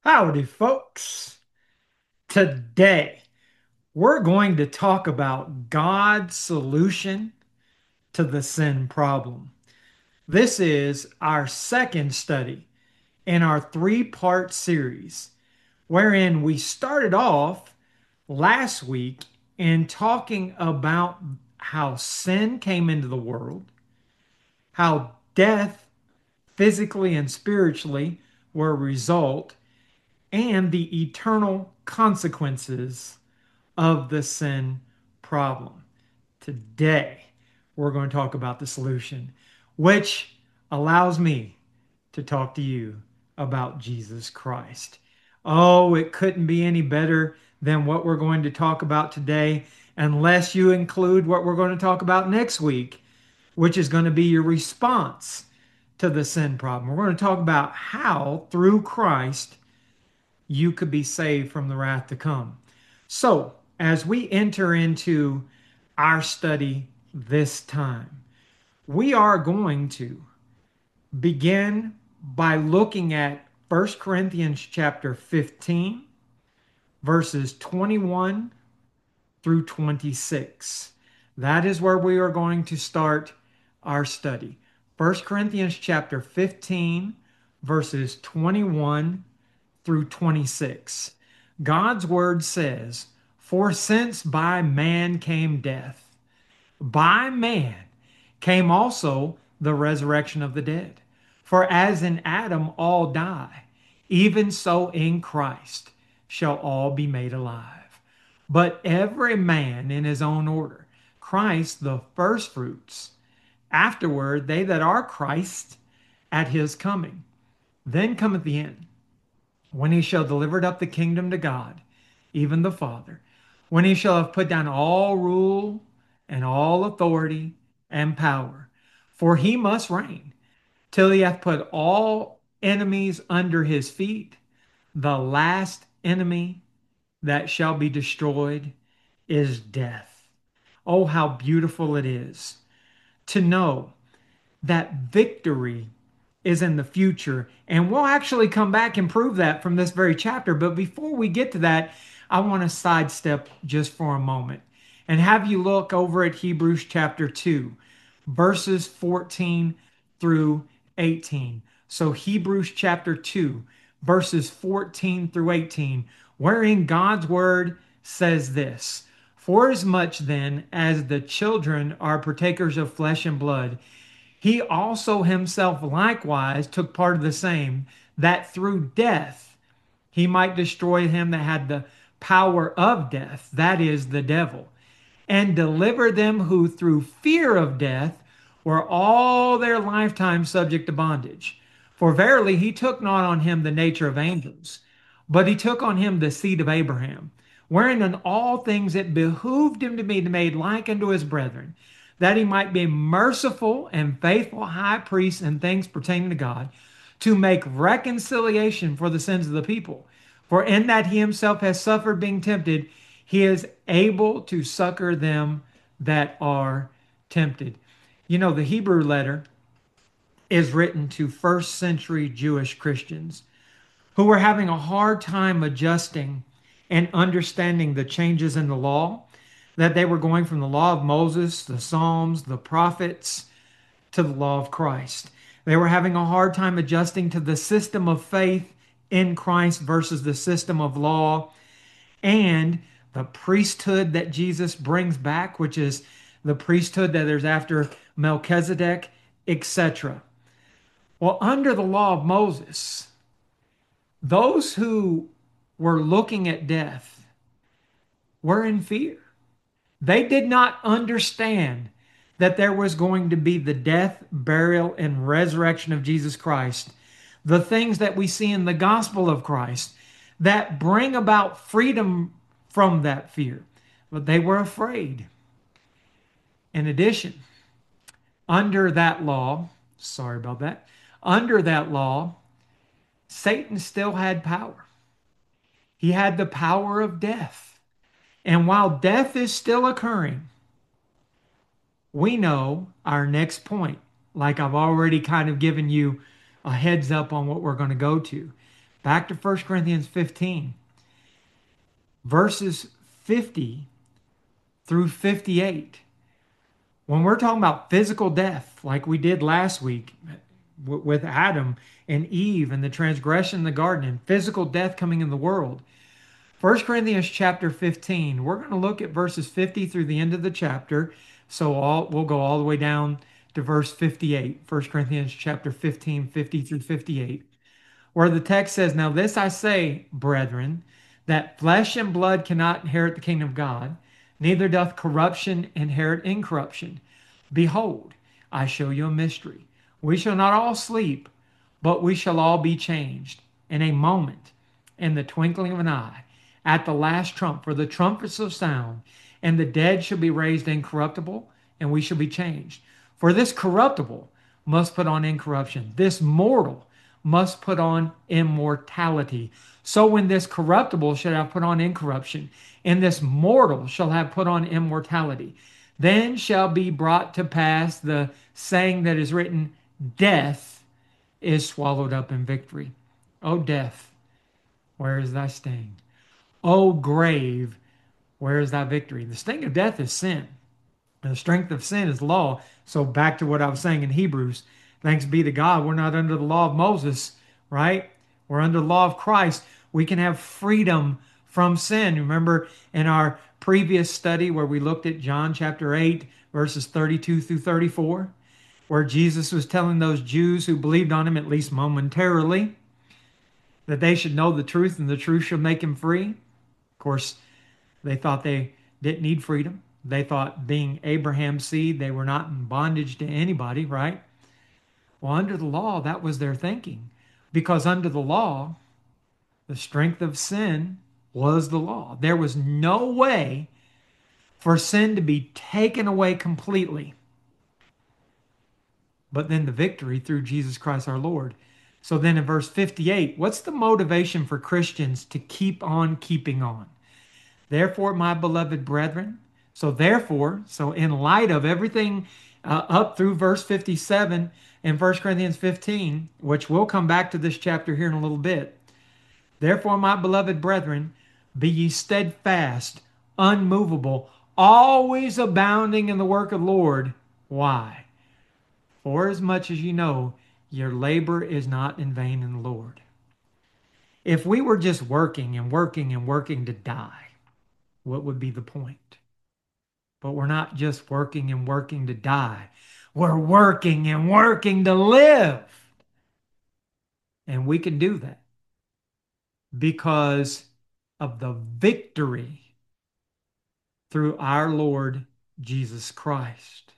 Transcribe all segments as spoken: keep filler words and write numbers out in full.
Howdy, folks. Today, we're going to talk about God's solution to the sin problem. This is our second study in our three part series, wherein we started off last week in talking about how sin came into the world, how death, physically and spiritually, were a result, and the eternal consequences of the sin problem. Today, we're going to talk about the solution, which allows me to talk to you about Jesus Christ. Oh, it couldn't be any better than what we're going to talk about today, unless you include what we're going to talk about next week, which is going to be your response to the sin problem. We're going to talk about how, through Christ, you could be saved from the wrath to come. So, as we enter into our study this time, we are going to begin by looking at First Corinthians chapter fifteen, verses twenty-one through twenty-six. That is where we are going to start our study. First Corinthians chapter fifteen, verses twenty-one through twenty-six. God's word says, "For since by man came death, by man came also the resurrection of the dead. For as in Adam all die, even so in Christ shall all be made alive. But every man in his own order, Christ the firstfruits, afterward they that are Christ at his coming. Then cometh the end, when he shall deliver up the kingdom to God, even the Father, when he shall have put down all rule and all authority and power. For he must reign till he hath put all enemies under his feet. The last enemy that shall be destroyed is death." Oh, how beautiful it is to know that victory is in the future. And we'll actually come back and prove that from this very chapter. But before we get to that, I want to sidestep just for a moment and have you look over at Hebrews chapter two, verses fourteen through eighteen. So, Hebrews chapter two, verses fourteen through eighteen, wherein God's word says this: "Forasmuch then as the children are partakers of flesh and blood, he also himself likewise took part of the same, that through death he might destroy him that had the power of death, that is, the devil, and deliver them who through fear of death were all their lifetime subject to bondage. For verily he took not on him the nature of angels, but he took on him the seed of Abraham, wherein in all things it behooved him to be made like unto his brethren, that he might be merciful and faithful high priest in things pertaining to God, to make reconciliation for the sins of the people. For in that he himself has suffered being tempted, he is able to succor them that are tempted." You know, the Hebrew letter is written to first century Jewish Christians who were having a hard time adjusting and understanding the changes in the law, that they were going from the law of Moses, the Psalms, the prophets, to the law of Christ. They were having a hard time adjusting to the system of faith in Christ versus the system of law and the priesthood that Jesus brings back, which is the priesthood that there's after Melchizedek, et cetera. Well, under the law of Moses, those who were looking at death were in fear. They did not understand that there was going to be the death, burial, and resurrection of Jesus Christ, the things that we see in the gospel of Christ that bring about freedom from that fear. But they were afraid. In addition, under that law, sorry about that, under that law, Satan still had power. He had the power of death. And while death is still occurring, we know our next point, like I've already kind of given you a heads up on what we're going to go to. Back to First Corinthians fifteen, verses fifty through fifty-eight. When we're talking about physical death, like we did last week with Adam and Eve and the transgression in the garden and physical death coming in the world, First Corinthians chapter fifteen, we're going to look at verses fifty through the end of the chapter. So all, we'll go all the way down to verse fifty-eight. First Corinthians chapter fifteen, fifty through fifty-eight, where the text says, "Now this I say, brethren, that flesh and blood cannot inherit the kingdom of God, neither doth corruption inherit incorruption. Behold, I show you a mystery. We shall not all sleep, but we shall all be changed in a moment, in the twinkling of an eye, at the last trump. For the trumpets shall sound, and the dead shall be raised incorruptible, and we shall be changed. For this corruptible must put on incorruption, this mortal must put on immortality. So when this corruptible shall have put on incorruption, and this mortal shall have put on immortality, then shall be brought to pass the saying that is written, Death is swallowed up in victory. O death, where is thy sting? O grave, where is thy victory? The sting of death is sin. And the strength of sin is law. So back to what I was saying in Hebrews, thanks be to God, we're not under the law of Moses, right? We're under the law of Christ. We can have freedom from sin. Remember in our previous study where we looked at John chapter eight, verses thirty-two through thirty-four, where Jesus was telling those Jews who believed on him, at least momentarily, that they should know the truth and the truth shall make him free. Of course, they thought they didn't need freedom. They thought being Abraham's seed, they were not in bondage to anybody, right? Well, under the law, that was their thinking. Because under the law, the strength of sin was the law. There was no way for sin to be taken away completely. But then the victory through Jesus Christ our Lord. So then in verse fifty-eight, what's the motivation for Christians to keep on keeping on? Therefore, my beloved brethren, so therefore, so in light of everything uh, up through verse fifty-seven in First Corinthians fifteen, which we'll come back to this chapter here in a little bit. Therefore, my beloved brethren, be ye steadfast, unmovable, always abounding in the work of the Lord. Why? For as much as you know, your labor is not in vain in the Lord. If we were just working and working and working to die, what would be the point? But we're not just working and working to die. We're working and working to live. And we can do that because of the victory through our Lord Jesus Christ.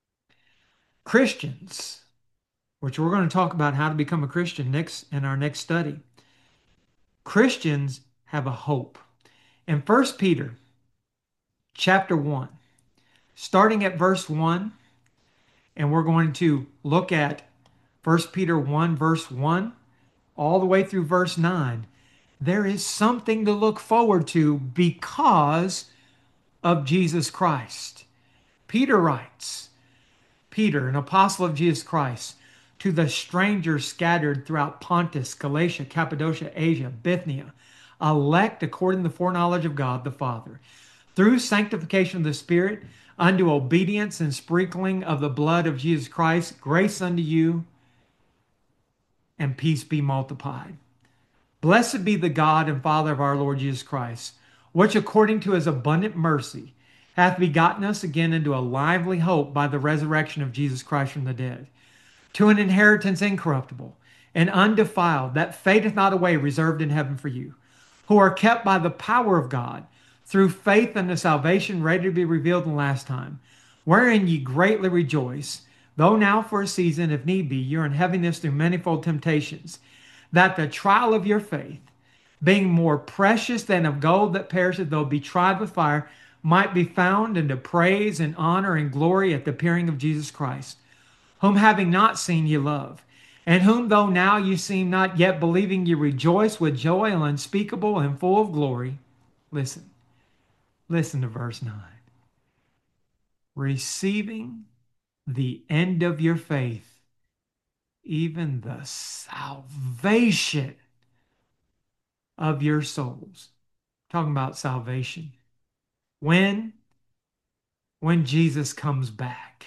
Christians, which we're going to talk about how to become a Christian next in our next study. Christians have a hope. In First Peter chapter one, starting at verse one, and we're going to look at First Peter one, verse one, all the way through verse nine. There is something to look forward to because of Jesus Christ. Peter writes, Peter, an apostle of Jesus Christ, to the strangers scattered throughout Pontus, Galatia, Cappadocia, Asia, Bithynia, elect according to the foreknowledge of God the Father, through sanctification of the Spirit, unto obedience and sprinkling of the blood of Jesus Christ, grace unto you, and peace be multiplied. Blessed be the God and Father of our Lord Jesus Christ, which according to his abundant mercy hath begotten us again into a lively hope by the resurrection of Jesus Christ from the dead, to an inheritance incorruptible and undefiled, that fadeth not away, reserved in heaven for you, who are kept by the power of God through faith unto salvation, ready to be revealed in the last time, wherein ye greatly rejoice, though now for a season, if need be, you're in heaviness through manifold temptations, that the trial of your faith, being more precious than of gold that perisheth, though be tried with fire, might be found unto praise and honor and glory at the appearing of Jesus Christ, whom having not seen ye love, and whom though now ye seem not, yet believing ye rejoice with joy unspeakable and full of glory. Listen, listen to verse nine. Receiving the end of your faith, even the salvation of your souls. Talking about salvation. When? When Jesus comes back.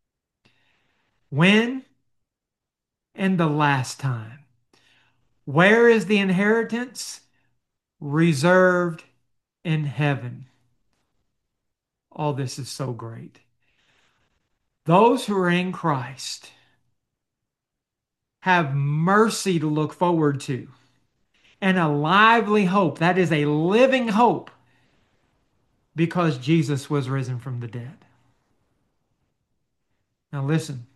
When? And the last time. Where is the inheritance? Reserved in heaven. All this is so great. Those who are in Christ have mercy to look forward to and a lively hope. That is a living hope because Jesus was risen from the dead. Now, listen,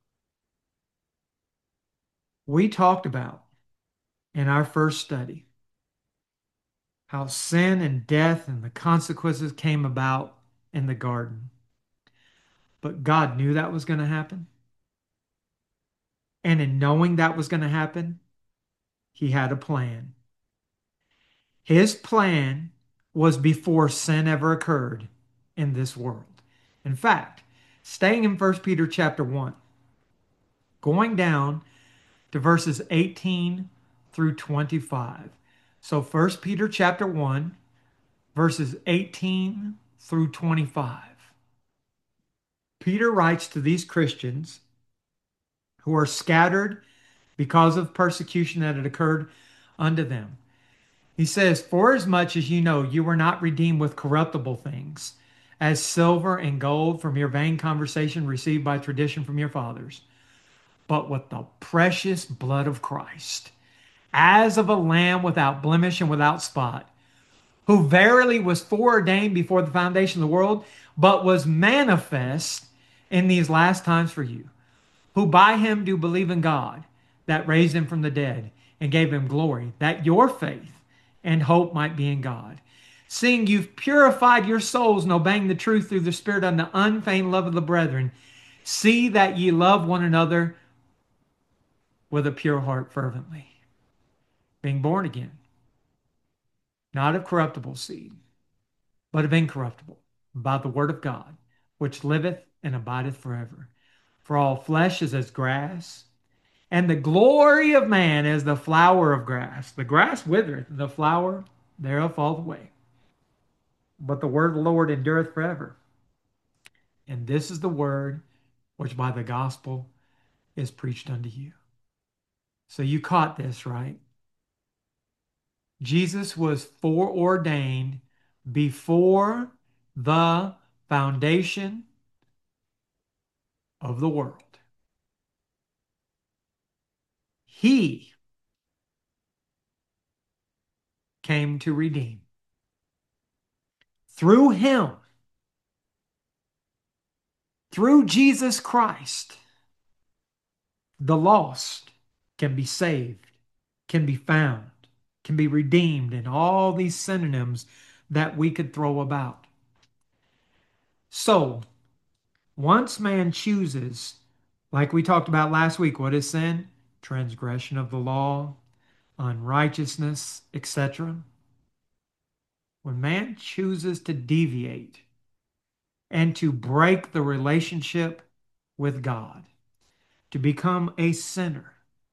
we talked about in our first study how sin and death and the consequences came about in the garden. But God knew that was going to happen. And in knowing that was going to happen, he had a plan. His plan was before sin ever occurred in this world. In fact, staying in First Peter chapter one, going down to verses eighteen through twenty-five. So First Peter chapter one, verses eighteen through twenty-five. Peter writes to these Christians who are scattered because of persecution that had occurred unto them. He says, "For as much as you know you were not redeemed with corruptible things, as silver and gold from your vain conversation received by tradition from your fathers, but with the precious blood of Christ, as of a lamb without blemish and without spot, who verily was foreordained before the foundation of the world, but was manifest in these last times for you, who by him do believe in God, that raised him from the dead, and gave him glory, that your faith and hope might be in God. Seeing you've purified your souls and obeying the truth through the Spirit unto unfeigned love of the brethren, see that ye love one another with a pure heart fervently, being born again, not of corruptible seed, but of incorruptible, by the word of God, which liveth and abideth forever. For all flesh is as grass, and the glory of man as the flower of grass. The grass withereth, the flower thereof falleth away. But the word of the Lord endureth forever. And this is the word which by the gospel is preached unto you." So you caught this, right? Jesus was foreordained before the foundation of the world. He came to redeem. Through him, through Jesus Christ, the lost can be saved, can be found, can be redeemed, and all these synonyms that we could throw about. So, once man chooses, like we talked about last week, what is sin? Transgression of the law, unrighteousness, et cetera. When man chooses to deviate and to break the relationship with God, to become a sinner,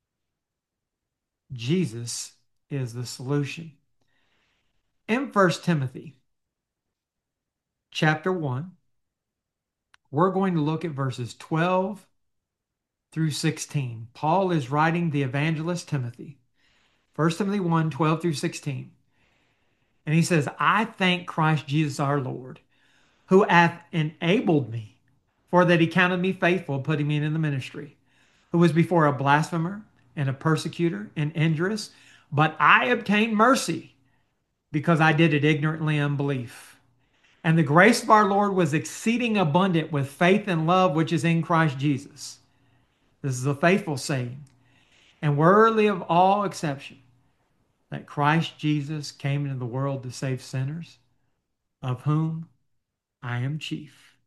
Jesus is the solution. In First Timothy chapter one, we're going to look at verses twelve through sixteen. Paul is writing the evangelist Timothy. First Timothy one, twelve through sixteen. And he says, "I thank Christ Jesus our Lord, who hath enabled me, for that he counted me faithful, putting me into the ministry, who was before a blasphemer and a persecutor and injurious, but I obtained mercy because I did it ignorantly in unbelief. And the grace of our Lord was exceeding abundant with faith and love which is in Christ Jesus." This is a faithful saying, and worthy of all exception, that Christ Jesus came into the world to save sinners, of whom I am chief.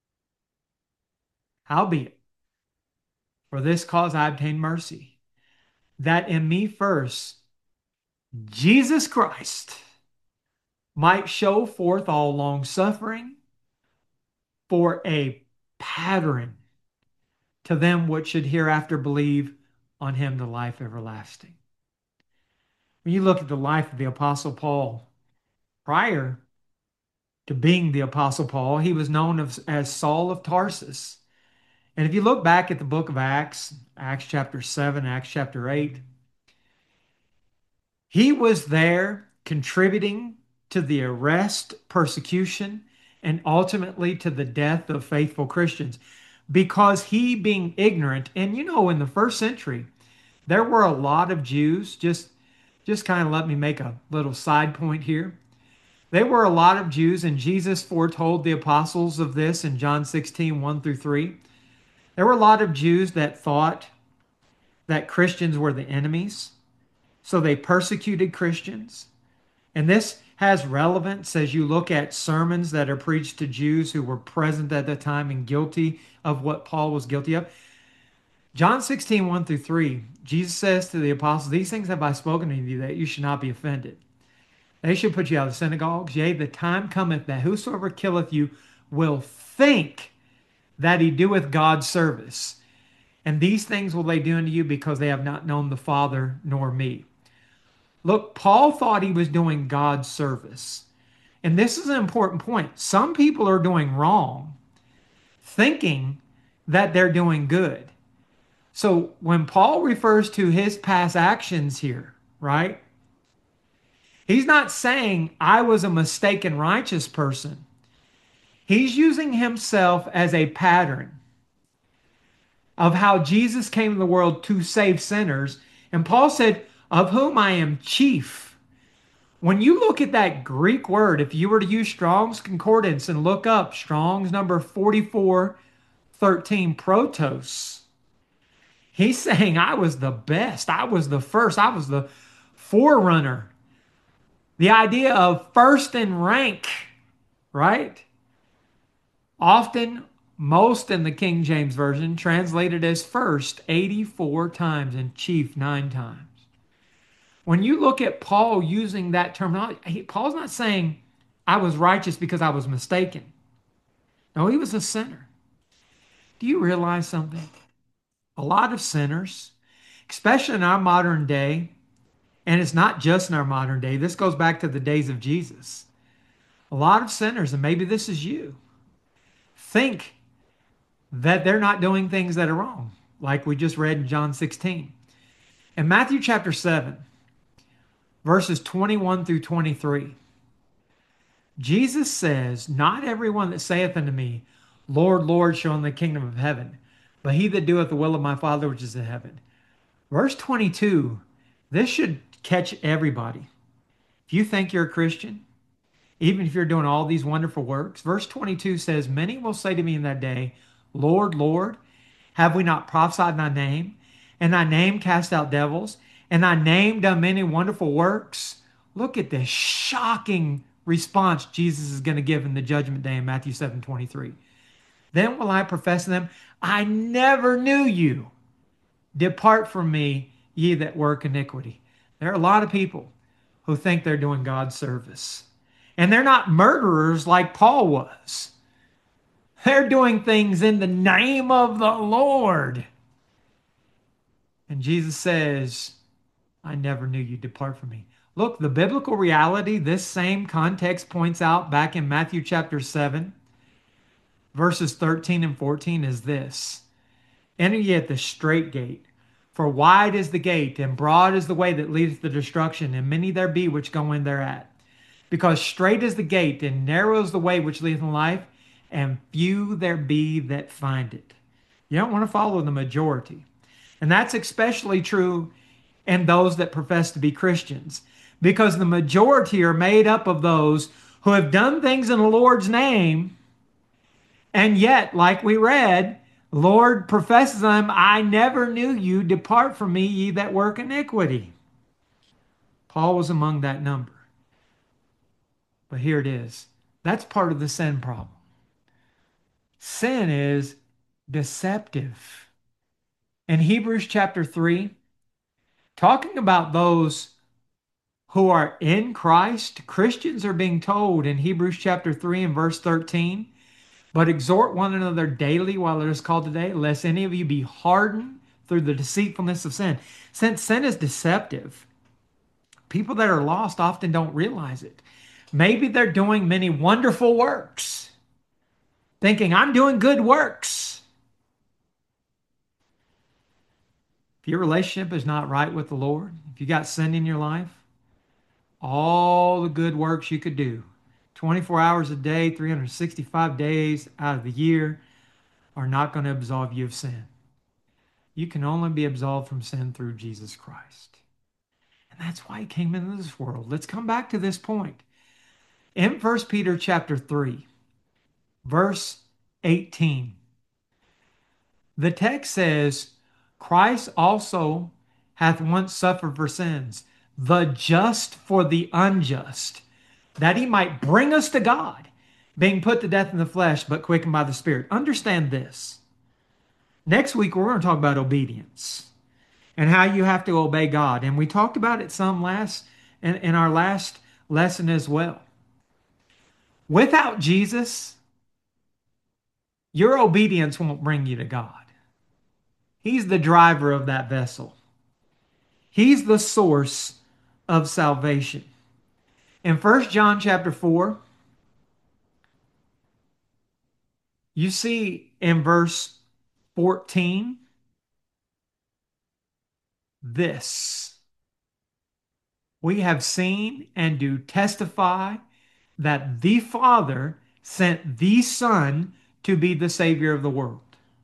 Howbeit, for this cause I obtained mercy, that in me first Jesus Christ might show forth all long suffering for a pattern to them which should hereafter believe on him to life everlasting. When you look at the life of the Apostle Paul, prior to being the Apostle Paul, he was known as, as Saul of Tarsus. And if you look back at the book of Acts, Acts chapter seven, Acts chapter eight, he was there contributing to the arrest, persecution, and ultimately to the death of faithful Christians because he being ignorant. And you know, in the first century, there were a lot of Jews. Just, just kind of let me make a little side point here. There were a lot of Jews, and Jesus foretold the apostles of this in John sixteen, one through three. There were a lot of Jews that thought that Christians were the enemies, so they persecuted Christians. And this has relevance as you look at sermons that are preached to Jews who were present at the time and guilty of what Paul was guilty of. John sixteen, one through three, Jesus says to the apostles, "These things have I spoken to you that you should not be offended. They should put you out of the synagogues. Yea, the time cometh that whosoever killeth you will think that he doeth God's service. And these things will they do unto you because they have not known the Father nor me." Look, Paul thought he was doing God's service. And this is an important point. Some people are doing wrong, thinking that they're doing good. So when Paul refers to his past actions here, right? He's not saying I was a mistaken righteous person. He's using himself as a pattern of how Jesus came to the world to save sinners. And Paul said, "Of whom I am chief." When you look at that Greek word, if you were to use Strong's Concordance and look up Strong's number forty-four thirteen, protos, he's saying I was the best. I was the first. I was the forerunner. The idea of first in rank, right? Often, most in the King James Version, translated as first eighty-four times and chief nine times. When you look at Paul using that terminology, he, Paul's not saying I was righteous because I was mistaken. No, he was a sinner. Do you realize something? A lot of sinners, especially in our modern day, and it's not just in our modern day, this goes back to the days of Jesus. A lot of sinners, and maybe this is you, think that they're not doing things that are wrong, like we just read in John sixteen. In Matthew chapter seven, verses twenty-one through twenty-three, Jesus says, "Not everyone that saith unto me, Lord, Lord, shall enter the kingdom of heaven, but he that doeth the will of my Father which is in heaven." Verse twenty-two, this should catch everybody. If you think you're a Christian, even if you're doing all these wonderful works, verse twenty-two says, "Many will say to me in that day, Lord, Lord, have we not prophesied in thy name? And thy name cast out devils? And thy name done many wonderful works?" Look at this shocking response Jesus is going to give in the judgment day in Matthew seven twenty-three. "Then will I profess to them, I never knew you. Depart from me, ye that work iniquity." There are a lot of people who think they're doing God's service. And they're not murderers like Paul was. They're doing things in the name of the Lord. And Jesus says, "I never knew you. Depart from me." Look, the biblical reality, this same context points out back in Matthew chapter seven, verses thirteen and fourteen is this: "Enter ye at the strait gate, for wide is the gate, and broad is the way that leadeth to destruction, and many there be which go in thereat. Because strait is the gate, and narrow is the way which leadeth to life, and few there be that find it." You don't want to follow the majority. And that's especially true in those that profess to be Christians, because the majority are made up of those who have done things in the Lord's name, and yet, like we read, Lord professes them, "I never knew you. Depart from me, ye that work iniquity." Paul was among that number. But here it is. That's part of the sin problem. Sin is deceptive. In Hebrews chapter three, talking about those who are in Christ, Christians are being told in Hebrews chapter three and verse thirteen, "But exhort one another daily while it is called today, lest any of you be hardened through the deceitfulness of sin." Since sin is deceptive, People that are lost often don't realize it. Maybe they're doing many wonderful works, thinking, I'm doing good works. If your relationship is not right with the Lord, if you got sin in your life, all the good works you could do, twenty-four hours a day, three hundred sixty-five days out of the year, are not going to absolve you of sin. You can only be absolved from sin through Jesus Christ. And that's why he came into this world. Let's come back to this point. In First Peter chapter three, verse eighteen, the text says, Christ also hath once suffered for sins, the just for the unjust, that he might bring us to God, being put to death in the flesh, but quickened by the Spirit. Understand this. Next week, we're going to talk about obedience and how you have to obey God. And we talked about it some last in, in our last lesson as well. Without Jesus, your obedience won't bring you to God. He's the driver of that vessel. He's the source of salvation. In First John chapter four, you see in verse fourteen this. We have seen and do testify that the Father sent the Son to be the Savior of the world.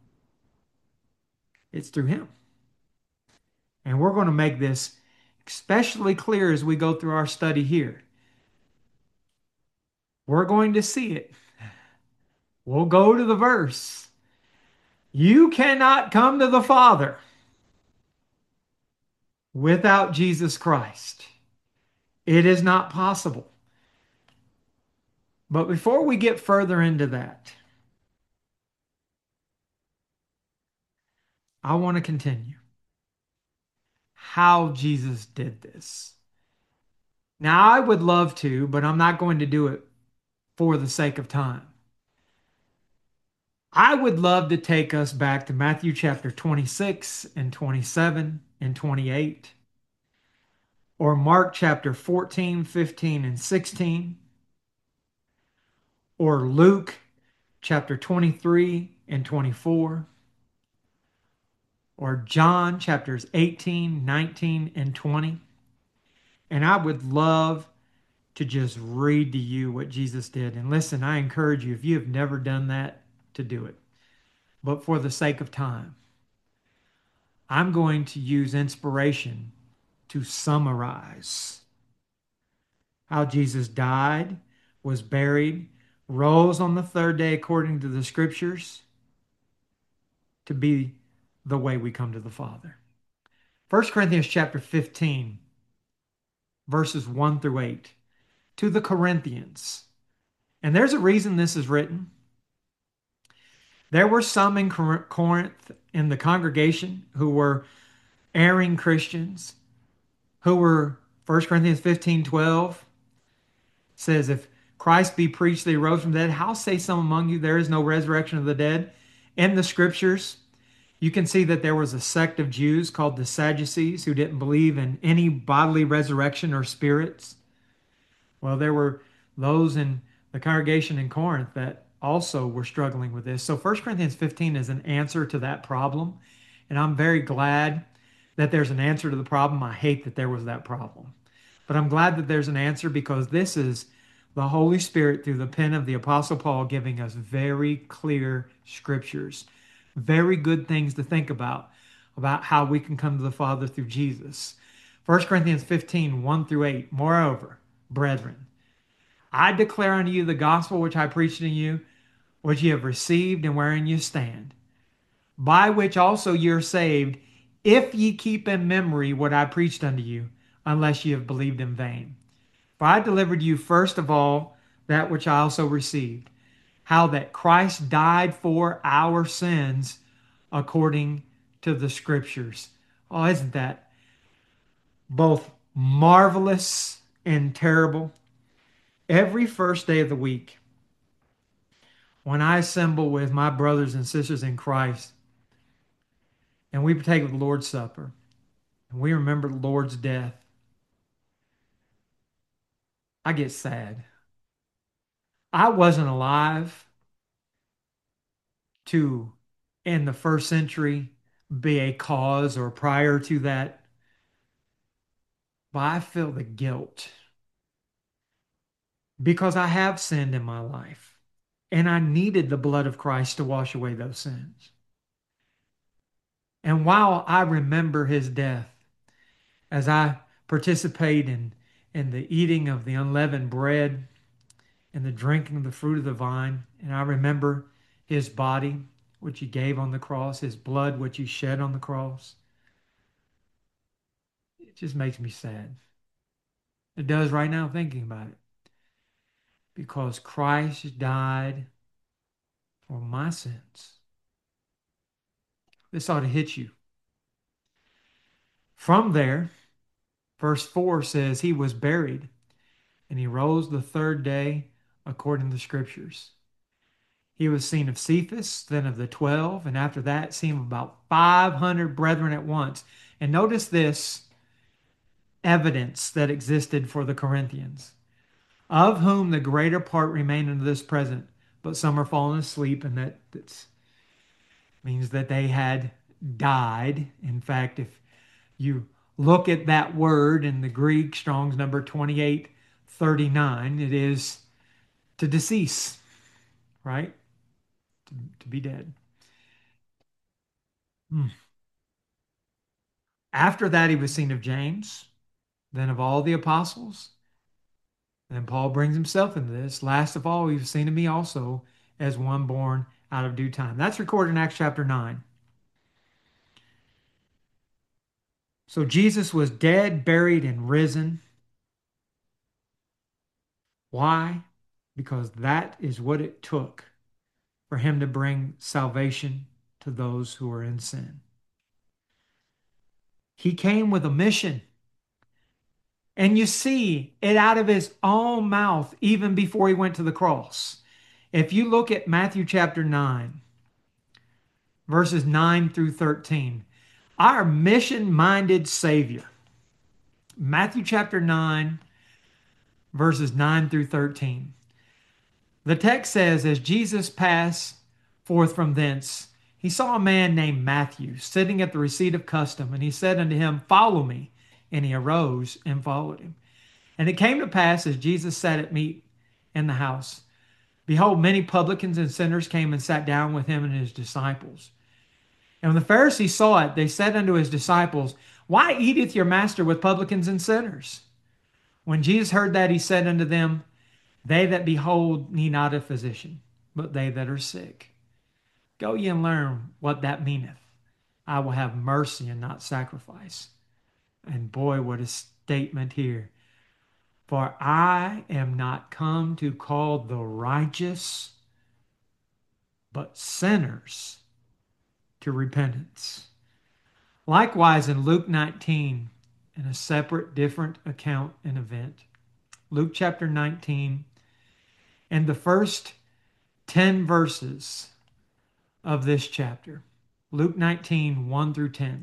It's through him. And we're going to make this especially clear as we go through our study here. We're going to see it. We'll go to the verse. You cannot come to the Father without Jesus Christ. It is not possible. But before we get further into that, I want to continue how Jesus did this. Now, I would love to, but I'm not going to do it for the sake of time. I would love to take us back to Matthew chapter twenty-six and twenty-seven and twenty-eight, or Mark chapter fourteen, fifteen, and sixteen, or Luke chapter twenty-three and twenty-four, or John chapters eighteen, nineteen, and twenty. And I would love to just read to you what Jesus did. And listen, I encourage you, if you have never done that, to do it. But for the sake of time, I'm going to use inspiration to summarize how Jesus died, was buried, rose on the third day according to the scriptures to be the way we come to the Father. First Corinthians chapter fifteen, verses one through eight, to the Corinthians. And there's a reason this is written. There were some in Corinth in the congregation who were erring Christians, who were, First Corinthians fifteen twelve says, if Christ be preached that he rose from the dead, how say some among you there is no resurrection of the dead? In the scriptures, you can see that there was a sect of Jews called the Sadducees who didn't believe in any bodily resurrection or spirits. Well, there were those in the congregation in Corinth that also were struggling with this. So First Corinthians fifteen is an answer to that problem. And I'm very glad that there's an answer to the problem. I hate that there was that problem. But I'm glad that there's an answer because this is the Holy Spirit through the pen of the Apostle Paul giving us very clear scriptures, very good things to think about, about how we can come to the Father through Jesus. First Corinthians fifteen, one through eight, moreover, brethren, I declare unto you the gospel which I preached unto you, which ye have received and wherein you stand, by which also ye are saved, if ye keep in memory what I preached unto you, unless ye have believed in vain. For I delivered you first of all that which I also received, how that Christ died for our sins according to the scriptures. Oh, isn't that both marvelous and terrible? Every first day of the week, when I assemble with my brothers and sisters in Christ, and we partake of the Lord's Supper, and we remember the Lord's death, I get sad. I wasn't alive to, in the first century, be a cause or prior to that, but I feel the guilt because I have sinned in my life and I needed the blood of Christ to wash away those sins. And while I remember his death, as I participate in, in the eating of the unleavened bread and the drinking of the fruit of the vine, and I remember his body, which he gave on the cross, his blood, which he shed on the cross, it just makes me sad. It does right now thinking about it. Because Christ died for my sins. This ought to hit you. From there, verse four says, he was buried and he rose the third day according to the scriptures. He was seen of Cephas, then of the twelve, and after that, seen of about five hundred brethren at once. And notice this evidence that existed for the Corinthians, of whom the greater part remain unto this present, but some are fallen asleep, and that that's, means that they had died. In fact, if you look at that word in the Greek, Strong's number twenty-eight thirty-nine, it is to decease, right? To, to be dead. Hmm. After that, he was seen of James, then of all the apostles. Then Paul brings himself into this. Last of all, he was seen of me also as one born out of due time. That's recorded in Acts chapter nine. So Jesus was dead, buried, and risen. Why? Because that is what it took for him to bring salvation to those who are in sin. He came with a mission. And you see it out of his own mouth even before he went to the cross. If you look at Matthew chapter nine, verses nine through thirteen, our mission minded Savior, Matthew chapter nine, verses nine through thirteen. The text says, as Jesus passed forth from thence, he saw a man named Matthew sitting at the receipt of custom, and he said unto him, follow me. And he arose and followed him. And it came to pass, as Jesus sat at meat in the house, behold, many publicans and sinners came and sat down with him and his disciples. And when the Pharisees saw it, they said unto his disciples, why eateth your master with publicans and sinners? When Jesus heard that, he said unto them, they that behold need not a physician, but they that are sick. Go ye and learn what that meaneth. I will have mercy and not sacrifice. And boy, what a statement here. For I am not come to call the righteous, but sinners to repentance. Likewise, in Luke nineteen, in a separate, different account and event, Luke chapter nineteen, and the first ten verses of this chapter, Luke nineteen, one through ten.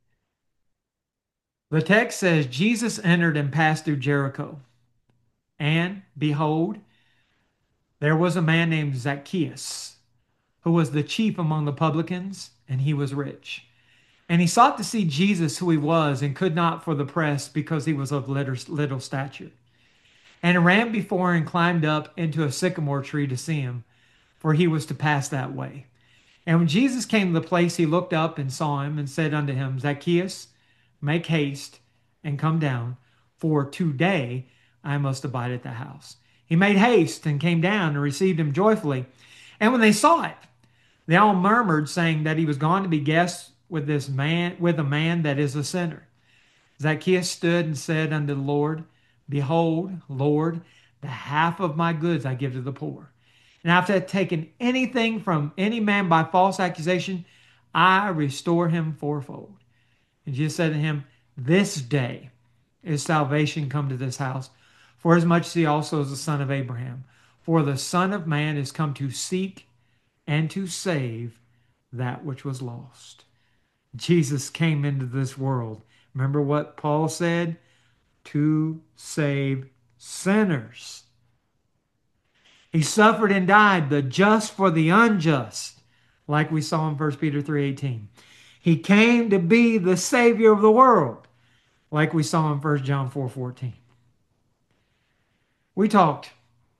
The text says, Jesus entered and passed through Jericho. And behold, there was a man named Zacchaeus, who was the chief among the publicans, and he was rich. And he sought to see Jesus, who he was, and could not for the press, because he was of little stature. And he ran before and climbed up into a sycamore tree to see him, for he was to pass that way. And when Jesus came to the place, he looked up and saw him, and said unto him, Zacchaeus, make haste and come down, for today I must abide at the house. He made haste and came down and received him joyfully. And when they saw it, they all murmured, saying that he was gone to be guest with this man, with a man that is a sinner. Zacchaeus stood and said unto the Lord, behold, Lord, the half of my goods I give to the poor. And after I have taken anything from any man by false accusation, I restore him fourfold. And Jesus said to him, this day is salvation come to this house, for as much as he also is the son of Abraham. For the Son of Man is come to seek and to save that which was lost. Jesus came into this world. Remember what Paul said? To save sinners. He suffered and died, the just for the unjust, like we saw in First Peter three eighteen. He came to be the Savior of the world, like we saw in First John four fourteen. We talked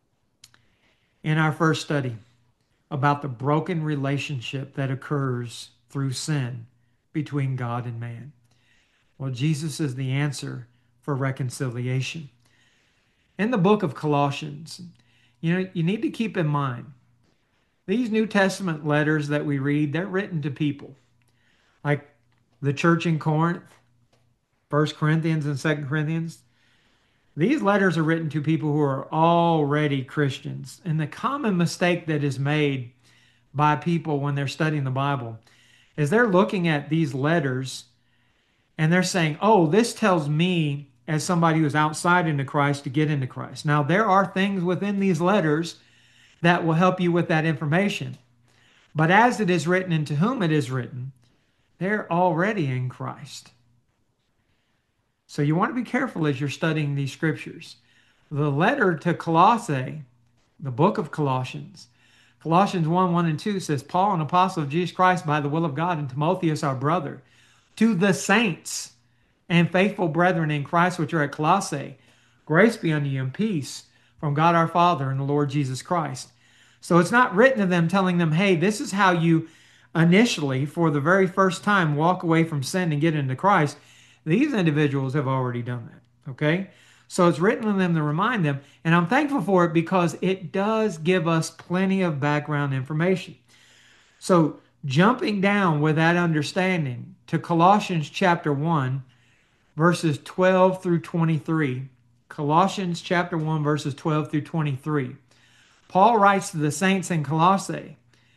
in our first study about the broken relationship that occurs through sin between God and man. Well, Jesus is the answer for reconciliation. In the book of Colossians, you know, you need to keep in mind, these New Testament letters that we read, they're written to people. Like the church in Corinth, First Corinthians and Second Corinthians. These letters are written to people who are already Christians. And the common mistake that is made by people when they're studying the Bible is they're looking at these letters and they're saying, oh, this tells me as somebody who's outside into Christ to get into Christ. Now, there are things within these letters that will help you with that information. But as it is written and to whom it is written, they're already in Christ. So you want to be careful as you're studying these scriptures. The letter to Colossae, the book of Colossians, Colossians one, one and two says, Paul, an apostle of Jesus Christ by the will of God, and Timotheus, our brother, to the saints and faithful brethren in Christ which are at Colossae, grace be unto you and peace from God our Father and the Lord Jesus Christ. So it's not written to them telling them, hey, this is how you initially, for the very first time, walk away from sin and get into Christ. These individuals have already done that, okay? So it's written to them to remind them, and I'm thankful for it because it does give us plenty of background information. So jumping down with that understanding to Colossians chapter one, verses twelve through twenty-three. Colossians chapter one, verses twelve through twenty-three. Paul writes to the saints in Colossae,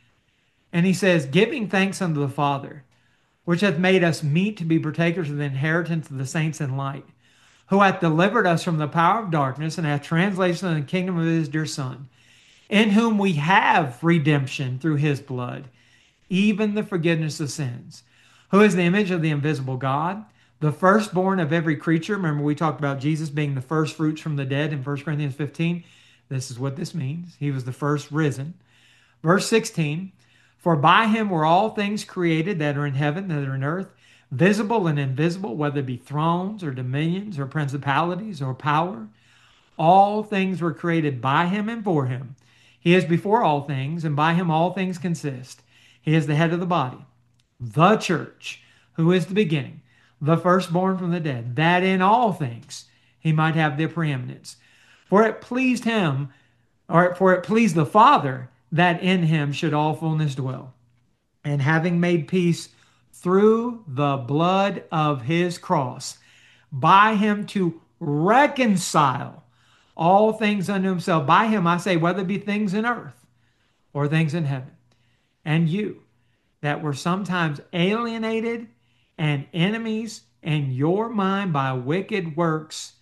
and he says, giving thanks unto the Father, which hath made us meet to be partakers of the inheritance of the saints in light, who hath delivered us from the power of darkness, and hath translated us into the kingdom of his dear Son, in whom we have redemption through his blood, even the forgiveness of sins, who is the image of the invisible God, the firstborn of every creature. Remember, we talked about Jesus being the first fruits from the dead in First Corinthians fifteen. This is what this means. He was the first risen. Verse sixteen, for by him were all things created that are in heaven, that are in earth, visible and invisible, whether it be thrones or dominions or principalities or power. All things were created by him and for him. He is before all things, and by him all things consist. He is the head of the body, the church, who is the beginning, the firstborn from the dead, that in all things he might have the preeminence. For it pleased him, or for it pleased the Father, that in him should all fullness dwell. And having made peace through the blood of his cross, by him to reconcile all things unto himself. By him, I say, whether it be things in earth or things in heaven. And you, that were sometimes alienated and enemies in your mind by wicked works,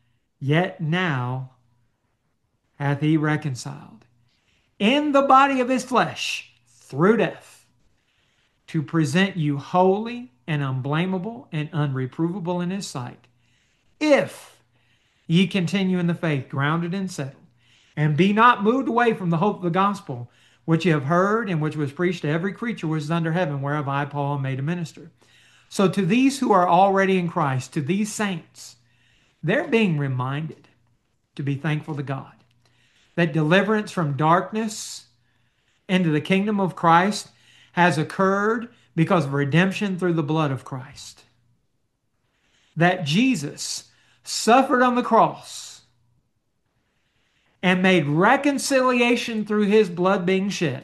yet now hath he reconciled in the body of his flesh through death, to present you holy and unblameable and unreprovable in his sight, if ye continue in the faith, grounded and settled, and be not moved away from the hope of the gospel, which ye have heard, and which was preached to every creature which is under heaven, whereof I, Paul, am made a minister. So to these who are already in Christ, to these saints, they're being reminded to be thankful to God, that deliverance from darkness into the kingdom of Christ has occurred because of redemption through the blood of Christ. That Jesus suffered on the cross and made reconciliation through his blood being shed.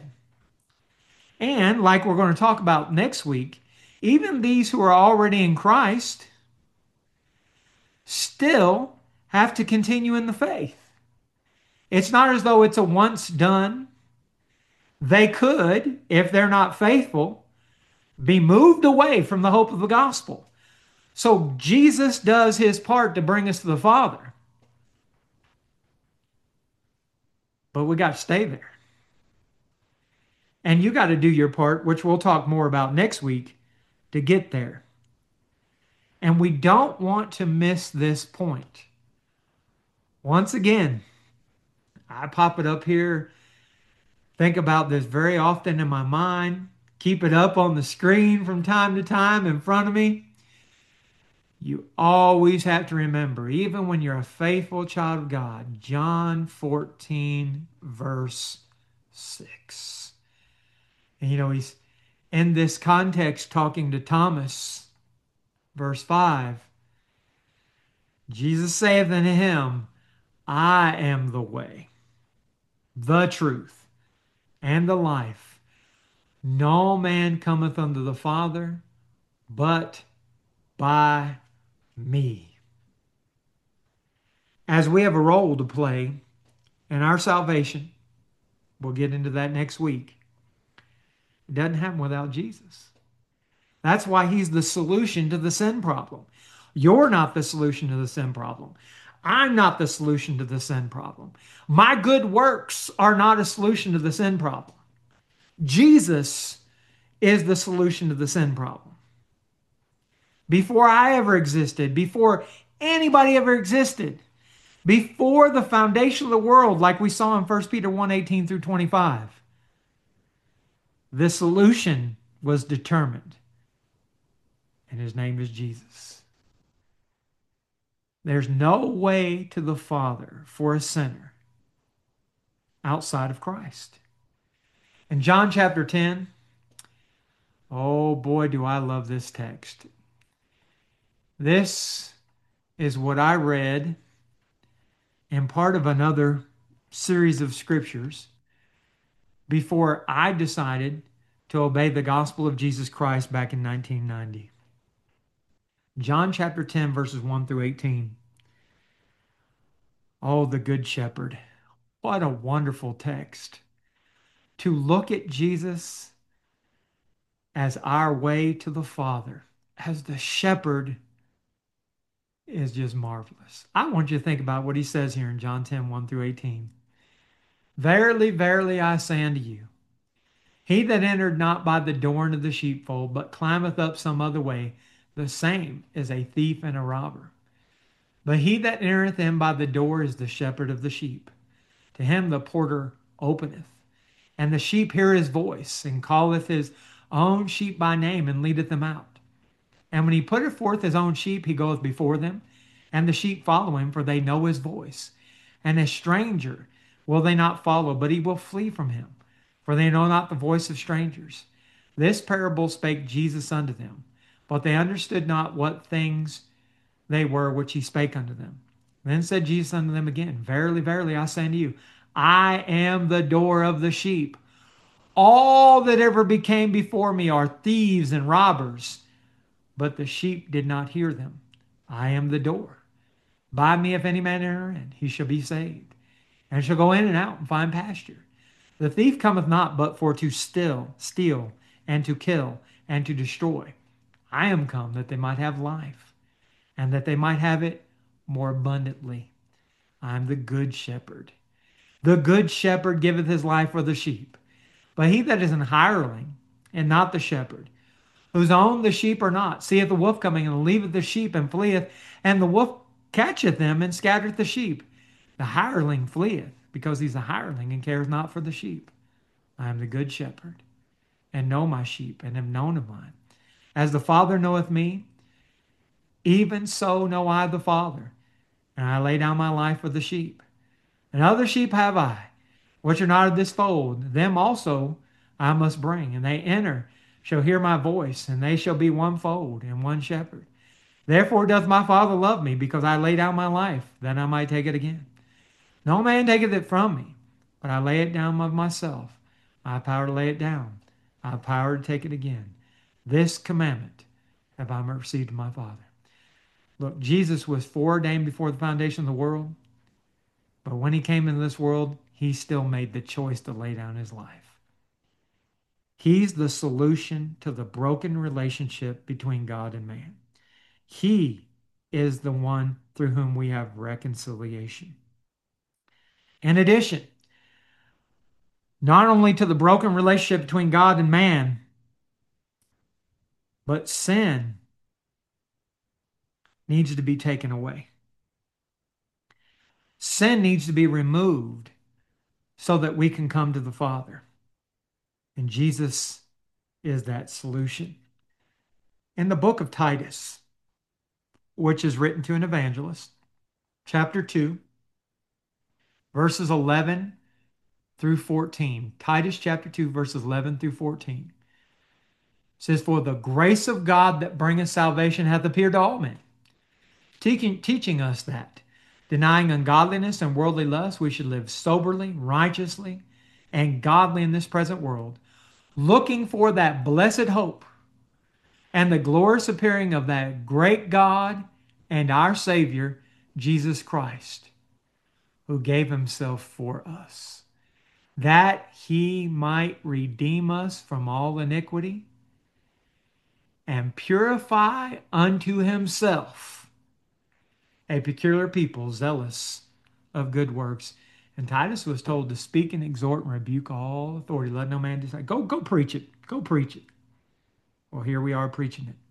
And like we're going to talk about next week, even these who are already in Christ still have to continue in the faith. It's not as though it's a once done. They could, if they're not faithful, be moved away from the hope of the gospel. So Jesus does his part to bring us to the Father. But we got to stay there. And you got to do your part, which we'll talk more about next week, to get there. And we don't want to miss this point. Once again, I pop it up here, think about this very often in my mind, keep it up on the screen from time to time in front of me. You always have to remember, even when you're a faithful child of God, John fourteen, verse six. And you know, he's in this context talking to Thomas, verse five. Jesus saith unto him, I am the way, the truth, and the life. No man cometh unto the Father but by me. As we have a role to play in our salvation, we'll get into that next week. It doesn't happen without Jesus. That's why he's the solution to the sin problem. You're not the solution to the sin problem. I'm not the solution to the sin problem. My good works are not a solution to the sin problem. Jesus is the solution to the sin problem. Before I ever existed, before anybody ever existed, before the foundation of the world, like we saw in First Peter one eighteen through twenty-five, the solution was determined, and his name is Jesus. There's no way to the Father for a sinner outside of Christ. In John chapter ten, oh boy, do I love this text. This is what I read in part of another series of scriptures before I decided to obey the gospel of Jesus Christ back in nineteen ninety. John chapter ten, verses one through eighteen. Oh, the Good Shepherd. What a wonderful text. To look at Jesus as our way to the Father, as the shepherd, is just marvelous. I want you to think about what he says here in John ten, one through eighteen. Verily, verily, I say unto you, he that entered not by the door into the sheepfold, but climbeth up some other way, the same is a thief and a robber. But he that entereth in by the door is the shepherd of the sheep. To him the porter openeth, and the sheep hear his voice, and calleth his own sheep by name, and leadeth them out. And when he putteth forth his own sheep, he goeth before them, and the sheep follow him, for they know his voice. And a stranger will they not follow, but he will flee from him, for they know not the voice of strangers. This parable spake Jesus unto them, but they understood not what things they were which he spake unto them. Then said Jesus unto them again, Verily, verily, I say unto you, I am the door of the sheep. All that ever became before me are thieves and robbers, but the sheep did not hear them. I am the door. By me, if any man enter in, he shall be saved, and shall go in and out and find pasture. The thief cometh not but for to steal, steal, and to kill, and to destroy. I am come that they might have life, and that they might have it more abundantly. I am the good shepherd. The good shepherd giveth his life for the sheep. But he that is an hireling, and not the shepherd, whose own the sheep are not, seeth the wolf coming, and leaveth the sheep, and fleeth, and the wolf catcheth them, and scattereth the sheep. The hireling fleeth, because he's a hireling, and cares not for the sheep. I am the good shepherd, and know my sheep, and am known of mine. As the Father knoweth me, even so know I the Father, and I lay down my life for the sheep. And other sheep have I, which are not of this fold, them also I must bring, and they enter, shall hear my voice, and they shall be one fold and one shepherd. Therefore doth my Father love me, because I lay down my life, that I might take it again. No man taketh it from me, but I lay it down of myself. I have power to lay it down. I have power to take it again. This commandment have I received of my Father. Look, Jesus was foreordained before the foundation of the world, but when he came into this world, he still made the choice to lay down his life. He's the solution to the broken relationship between God and man. He is the one through whom we have reconciliation. In addition, not only to the broken relationship between God and man, but sin needs to be taken away. Sin needs to be removed so that we can come to the Father. And Jesus is that solution. In the book of Titus, which is written to an evangelist, chapter two, verses eleven through fourteen. Titus chapter two, verses eleven through fourteen says, "For the grace of God that bringeth salvation hath appeared to all men, teaching, teaching us that, denying ungodliness and worldly lust, we should live soberly, righteously, and godly in this present world, looking for that blessed hope and the glorious appearing of that great God and our Savior, Jesus Christ, who gave himself for us, that he might redeem us from all iniquity and purify unto himself a peculiar people zealous of good works." And Titus was told to speak and exhort and rebuke all authority. Let no man decide. Go, go preach it. Go preach it. Well, here we are preaching it.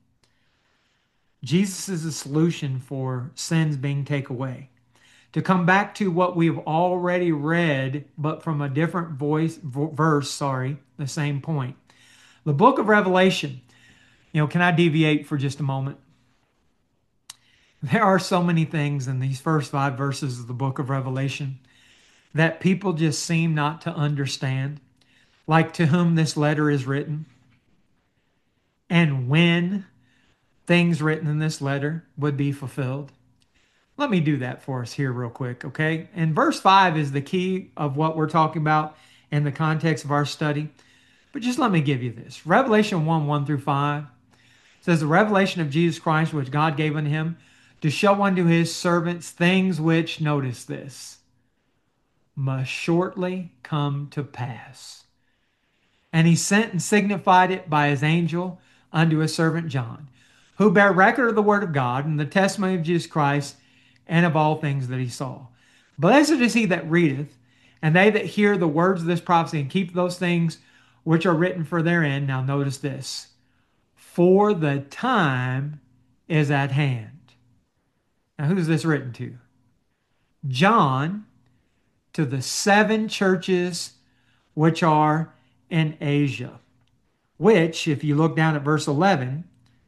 Jesus is the solution for sins being taken away. To come back to what we've already read, but from a different voice, verse, sorry, the same point. The book of Revelation, you know, can I deviate for just a moment? There are so many things in these first five verses of the book of Revelation that people just seem not to understand, like to whom this letter is written, and when things written in this letter would be fulfilled. Let me do that for us here real quick, okay? And verse five is the key of what we're talking about in the context of our study. But just let me give you this. Revelation one, one through five says, "The revelation of Jesus Christ, which God gave unto him, to show unto his servants things which," notice this, "must shortly come to pass. And he sent and signified it by his angel unto his servant John, who bare record of the word of God and the testimony of Jesus Christ, and of all things that he saw. Blessed is he that readeth, and they that hear the words of this prophecy, and keep those things which are written for therein." Now notice this. "For the time is at hand." Now who's this written to? John, to the seven churches which are in Asia. Which, if you look down at verse eleven,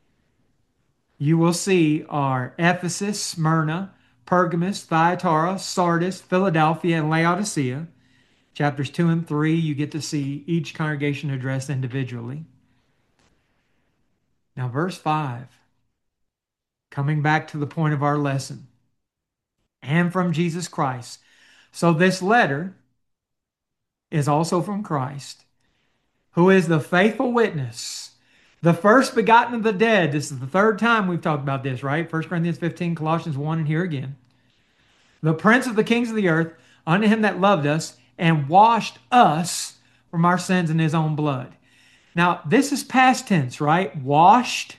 you will see are Ephesus, Smyrna, Pergamos, Thyatira, Sardis, Philadelphia, and Laodicea. Chapters two and three, you get to see each congregation addressed individually. Now, verse five, coming back to the point of our lesson, "and from Jesus Christ." So this letter is also from Christ, who is the faithful witness, the first begotten of the dead. This is the third time we've talked about this, right? First Corinthians fifteen, Colossians one, and here again. "The prince of the kings of the earth, unto him that loved us and washed us from our sins in his own blood." Now, this is past tense, right? Washed.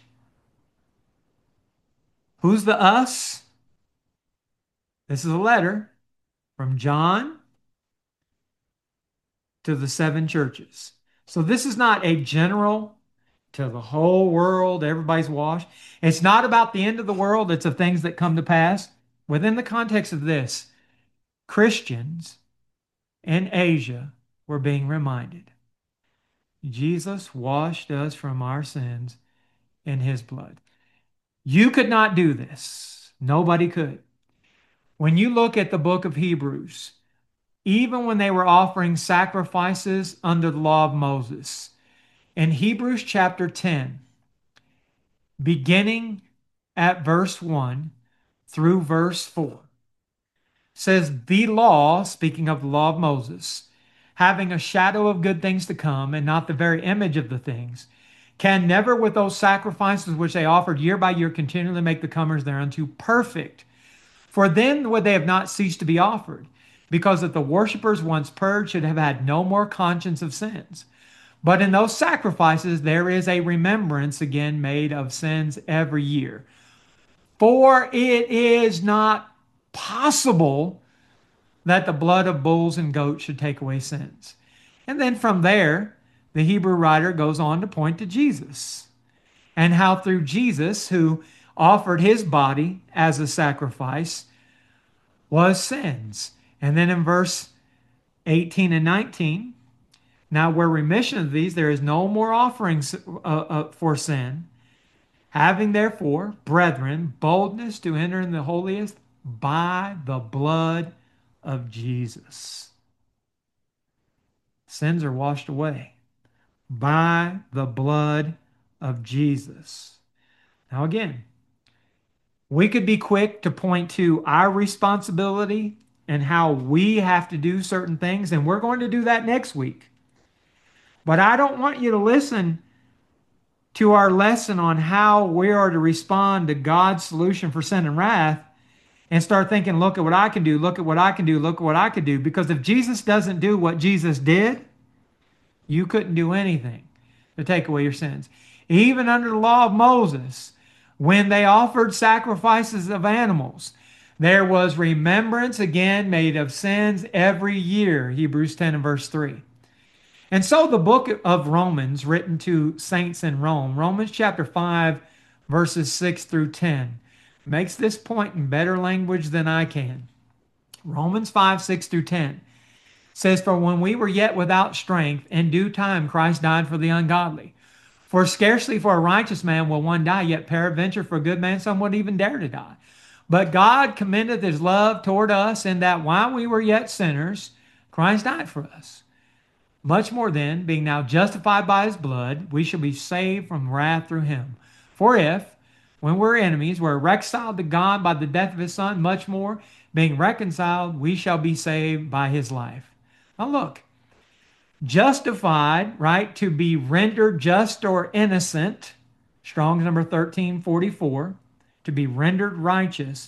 Who's the us? This is a letter from John to the seven churches. So this is not a general to the whole world, everybody's washed. It's not about the end of the world, it's of things that come to pass. Within the context of this, Christians in Asia were being reminded, Jesus washed us from our sins in his blood. You could not do this. Nobody could. When you look at the book of Hebrews, even when they were offering sacrifices under the law of Moses, in Hebrews chapter ten, beginning at verse one through verse four, says, "The law," speaking of the law of Moses, "having a shadow of good things to come, and not the very image of the things, can never with those sacrifices which they offered year by year continually make the comers thereunto perfect. For then would they have not ceased to be offered, because that the worshippers once purged should have had no more conscience of sins. But in those sacrifices there is a remembrance again made of sins every year. For it is not possible that the blood of bulls and goats should take away sins." And then from there, the Hebrew writer goes on to point to Jesus and how through Jesus, who offered his body as a sacrifice, was sins. And then in verse eighteen and nineteen, now where remission of these, there is no more offerings uh, uh, for sin. Having therefore, brethren, boldness to enter in the holiest by the blood of Jesus. Sins are washed away by the blood of Jesus. Now, again, we could be quick to point to our responsibility and how we have to do certain things, and we're going to do that next week. But I don't want you to listen to our lesson on how we are to respond to God's solution for sin and wrath and start thinking, look at what I can do, look at what I can do, look at what I could do. Because if Jesus doesn't do what Jesus did, you couldn't do anything to take away your sins. Even under the law of Moses, when they offered sacrifices of animals, there was remembrance again made of sins every year, Hebrews ten and verse three. And so the book of Romans, written to saints in Rome, Romans chapter five, verses six through ten, makes this point in better language than I can. Romans five, six through ten says, for when we were yet without strength, in due time Christ died for the ungodly. For scarcely for a righteous man will one die, yet peradventure for a good man some would even dare to die. But God commendeth his love toward us in that while we were yet sinners, Christ died for us. Much more then, being now justified by his blood, we shall be saved from wrath through him. For if, when we're enemies, we're reconciled to God by the death of his Son, much more, being reconciled, we shall be saved by his life. Now look, justified, right, to be rendered just or innocent, Strong's number thirteen forty-four, to be rendered righteous.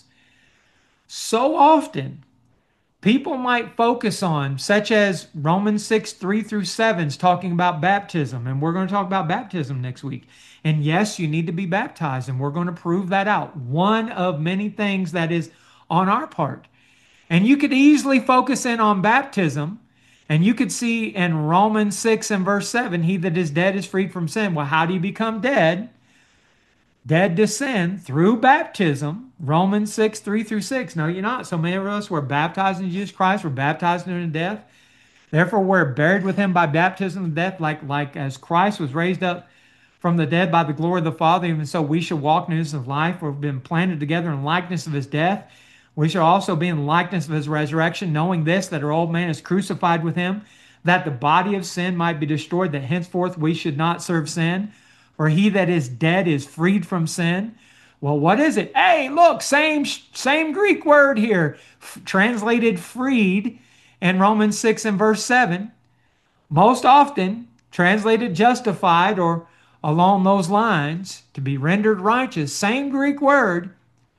So often, people might focus on, such as Romans six, three through seven is talking about baptism, and we're going to talk about baptism next week. And yes, you need to be baptized, and we're going to prove that out. One of many things that is on our part. And you could easily focus in on baptism, and you could see in Romans six and verse seven, he that is dead is freed from sin. Well, how do you become dead? Dead to sin through baptism. Romans six, three through six. No, you're not. So many of us were baptized in Jesus Christ. We're baptized into death. Therefore, we're buried with him by baptism and death, like, like as Christ was raised up from the dead by the glory of the Father. Even so, we shall walk in newness of life. We've been planted together in likeness of his death. We shall also be in likeness of his resurrection, knowing this, that our old man is crucified with him, that the body of sin might be destroyed, that henceforth we should not serve sin. For he that is dead is freed from sin. Well, what is it? Hey, look, same same Greek word here, F- translated freed in Romans six and verse seven. Most often translated justified or along those lines, to be rendered righteous. Same Greek word.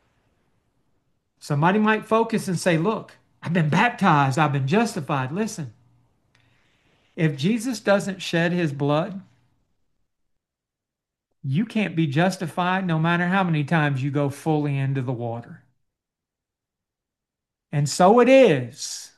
Somebody might focus and say, look, I've been baptized, I've been justified. Listen, if Jesus doesn't shed his blood, you can't be justified no matter how many times you go fully into the water. And so it is.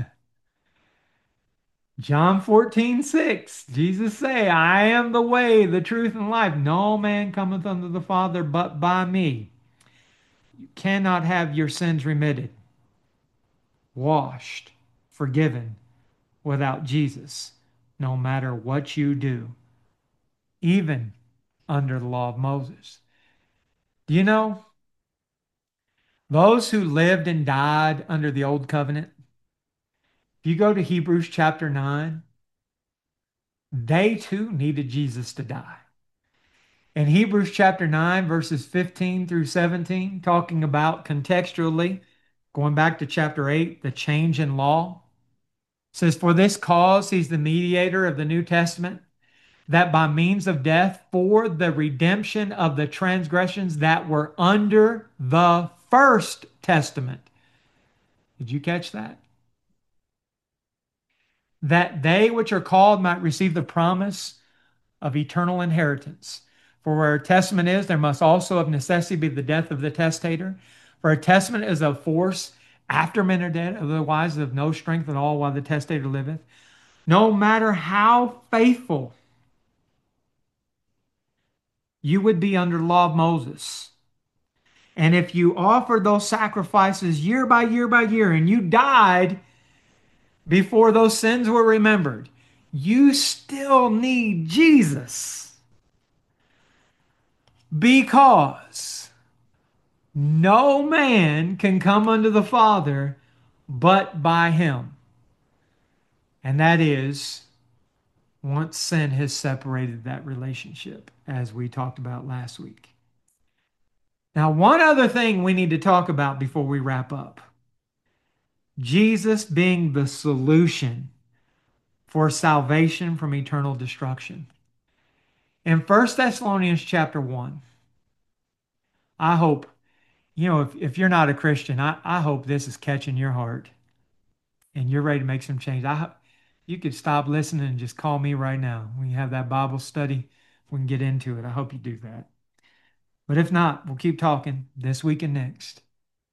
John fourteen six, Jesus say, I am the way, the truth, and life. No man cometh unto the Father but by me. You cannot have your sins remitted, washed, forgiven without Jesus, no matter what you do, even under the law of Moses. Do you know those who lived and died under the old covenant? If you go to Hebrews chapter nine, they too needed Jesus to die. In Hebrews chapter nine, verses fifteen through seventeen, talking about contextually, going back to chapter eight, the change in law, says, for this cause he's the mediator of the New Testament, that by means of death, for the redemption of the transgressions that were under the first testament. Did you catch that? That they which are called might receive the promise of eternal inheritance. For where a testament is, there must also of necessity be the death of the testator. For a testament is of force after men are dead, otherwise of no strength at all while the testator liveth. No matter how faithful you would be under the law of Moses, And if you offered those sacrifices year by year by year and you died before those sins were remembered, you still need Jesus because no man can come unto the Father but by him. And that is once sin has separated that relationship, as we talked about last week. Now, one other thing we need to talk about before we wrap up. Jesus being the solution for salvation from eternal destruction. In First Thessalonians chapter one, I hope, you know, if, if you're not a Christian, I, I hope this is catching your heart and you're ready to make some change. I ho- you could stop listening and just call me right now. When you have that Bible study, we can get into it. I hope you do that. But if not, we'll keep talking this week and next.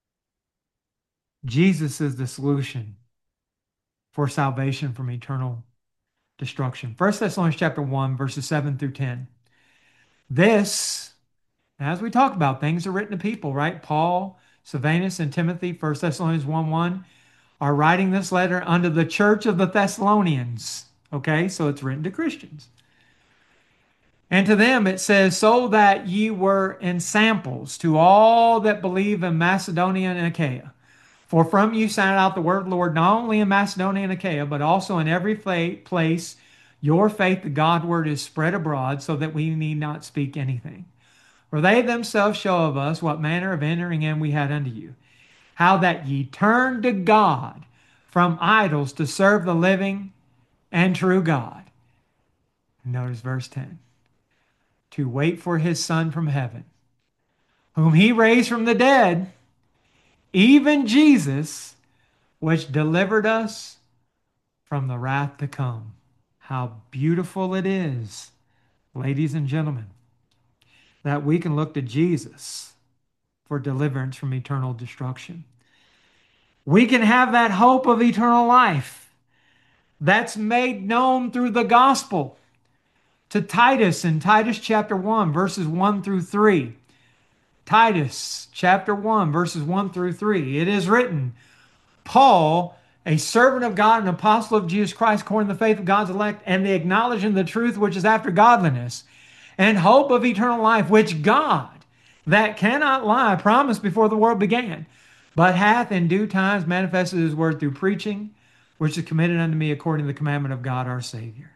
Jesus is the solution for salvation from eternal destruction. First Thessalonians chapter one, verses seven through ten. This, as we talk about, things are written to people, right? Paul, Silvanus, and Timothy, First Thessalonians one one, are writing this letter unto the church of the Thessalonians. Okay, so it's written to Christians. And to them it says, so that ye were in samples to all that believe in Macedonia and Achaia. For from you sounded out the word of the Lord, not only in Macedonia and Achaia, but also in every place your faith, the God-word, is spread abroad, so that we need not speak anything. For they themselves show of us what manner of entering in we had unto you, how that ye turned to God from idols to serve the living and true God. Notice verse ten. To wait for his Son from heaven, whom he raised from the dead, even Jesus, which delivered us from the wrath to come. How beautiful it is, ladies and gentlemen, that we can look to Jesus for deliverance from eternal destruction. We can have that hope of eternal life that's made known through the gospel to Titus in Titus chapter one, verses one through three. Titus chapter one, verses one through three. It is written, Paul, a servant of God, an apostle of Jesus Christ, according to the faith of God's elect, and the acknowledging the truth which is after godliness, and hope of eternal life, which God, that cannot lie, promised before the world began, but hath in due times manifested his word through preaching, which is committed unto me according to the commandment of God our Savior.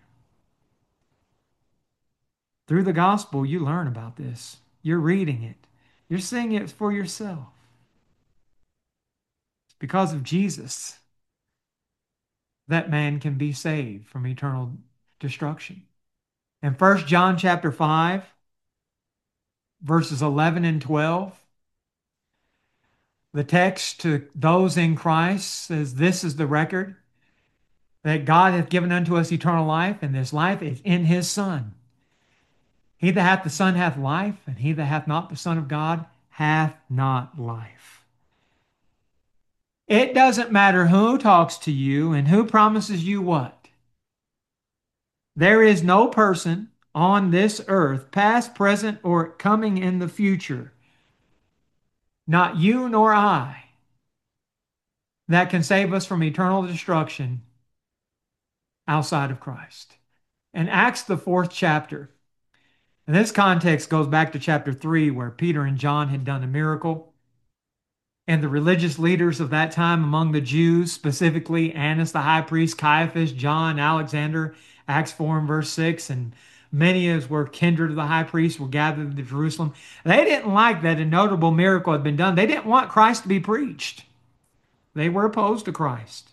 Through the gospel, you learn about this. You're reading it. You're seeing it for yourself. It's because of Jesus that man can be saved from eternal destruction. In First John chapter five, verses eleven and twelve, the text to those in Christ says, this is the record, that God hath given unto us eternal life, and this life is in his Son. He that hath the Son hath life, and he that hath not the Son of God hath not life. It doesn't matter who talks to you and who promises you what. There is no person on this earth, past, present, or coming in the future, not you nor I, that can save us from eternal destruction outside of Christ. In Acts, the fourth chapter, and this context goes back to chapter three, where Peter and John had done a miracle. And the religious leaders of that time among the Jews, specifically Annas the high priest, Caiaphas, John, Alexander, Acts four and verse six, and many as were kindred of the high priest were gathered to Jerusalem. They didn't like that a notable miracle had been done. They didn't want Christ to be preached. They were opposed to Christ.